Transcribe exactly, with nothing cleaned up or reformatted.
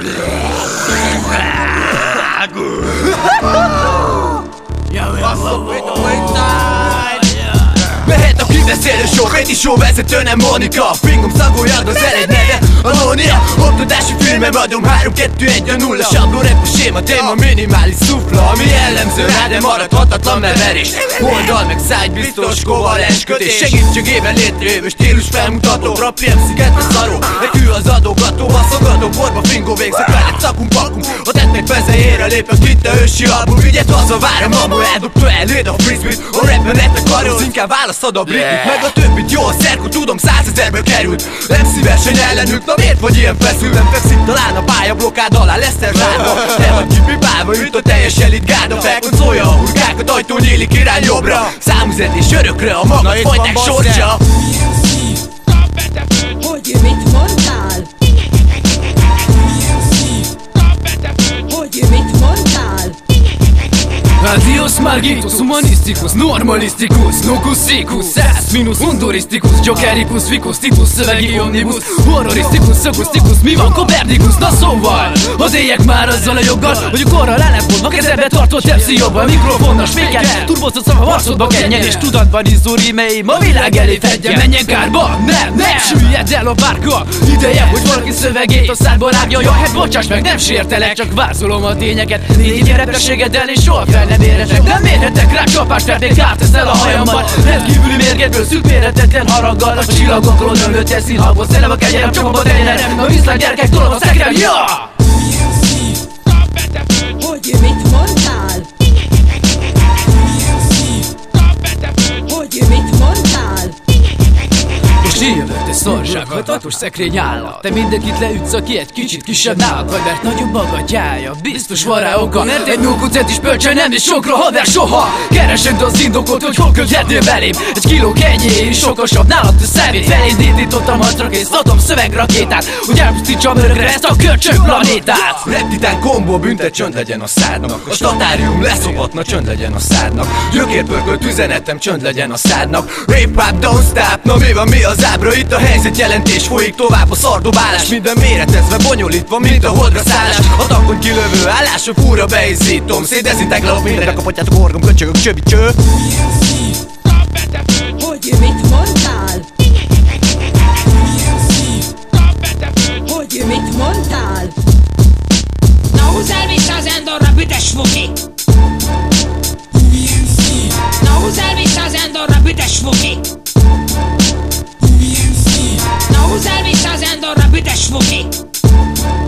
Mehet a kibeszélő show, Péti show vezető nem Monika. Fingom szagoljad az ered neve Alónia. Oktatási filmem adom három kettő egy a nulla. Sabló rep a séma, téma minimális szufla. Ami jellemző rá, de maradhatatlan neverés. Oldal meg száj, biztos kovalens kötés. Segítségével létrejövő stílus felmutató. Rap em sziget a szaró, egy hű az adogató. Baszogató, borba fingó végzek veled, szakunk pakum. A tettek vezejére lépek itt a ősi album. Vigyed haza, várom, mamu eldobta eléd a frisbee-t. A rapben nektek karóz, inkább választad a blikit. Meg a többit jó a szerkó, tudom százezerből került. Nem szívesen ellenük, na miért vagy ilyen feszül? Nem fekszik talán a pályablokád alá Leszter zsárba. Nem vagy kipipálva, üt a teljes elit gárda. Felkoncolja a hurkákat, ajtó nyílik irány jobbra. Számüzetés örökre a maga folyták sorsa. Hogy mit mondtál? Hogy mit mondtál? Adios Margitus, humanisztikus, normalisztikus, nukusszikus, száz minusz, undurisztikus, jokerikus, fikus, titus, szövegi omnibus, horrorisztikus, szokusztikus, mi van Kopernikus? Na szóval, hadd éljek már azzal a joggal, hogy a korral ellentmondva kezembe tartott tepszi jobban, mikrofonnal spékel, turbozott szava arcodba kenjen, és tudatban izzó rímeim a világ elé fedjen. Menjen kárba, nem, nem, süllyed el a bárka, ideje, hogy valaki szövegét a szádba rágja. Jaj, hát bocsáss meg, nem sértelek, csak vázolom a tényeket. Négy repességeddel és soha fel nem érhetek, nem érhetek rá csapást, verték át ezzel a hajammal. Rendkívüli mérgedből szűk méretetlen haraggal. A csillagokról nőtt el színhalból, szerelem a kegyelem, csak abba teljelen. A viszlát gyerekek, tolom a szekrem, ja! Hogy mit mondtál? Hogy mit mondtál? Most jövök, te szarság, hatatos szekrény állat. Te mindenkit leütsz, aki egy kicsit kisebb nálad vagy, mert nagyobb a gatyája, biztos van rá oka. Mert egy nókucet is pölcsön nem is sokra, haver soha. Keresed az indokot, hogy hol köthetnél belém. Egy kiló kenyér is sokosabb nálad a szemét. Felindítottam hatra kész, adom szövegrakétát, hogy elpusztítsam örökre ezt a kölcsön planétát. Reptitán kombó büntet, csönd legyen a szádnak. A statárium leszopatna, csönd legyen a szádnak. Gyökérpörkölt üzenetem, csönd legyen a szádnak. Hip-hop, don't stop, na mi van, mi az ábra? Itt a helyzet jelentés folyik tovább, a szardobálás. Minden méretezve, bonyolítva, mint a holdra szállás. A takon kilövő állás, a fúra beizítom. Szédezinteglálok mindenre, kapatjátok orgom, köcsögök, csöbi cső. Hogy mit mondtál? Hogy mit mondtál? Na húzzál vissza az Endorra, büdös fuki! Na húzzál vissza az Endorra, büdös fuki! Na húzzál vissza az Endorra, büdös fuki!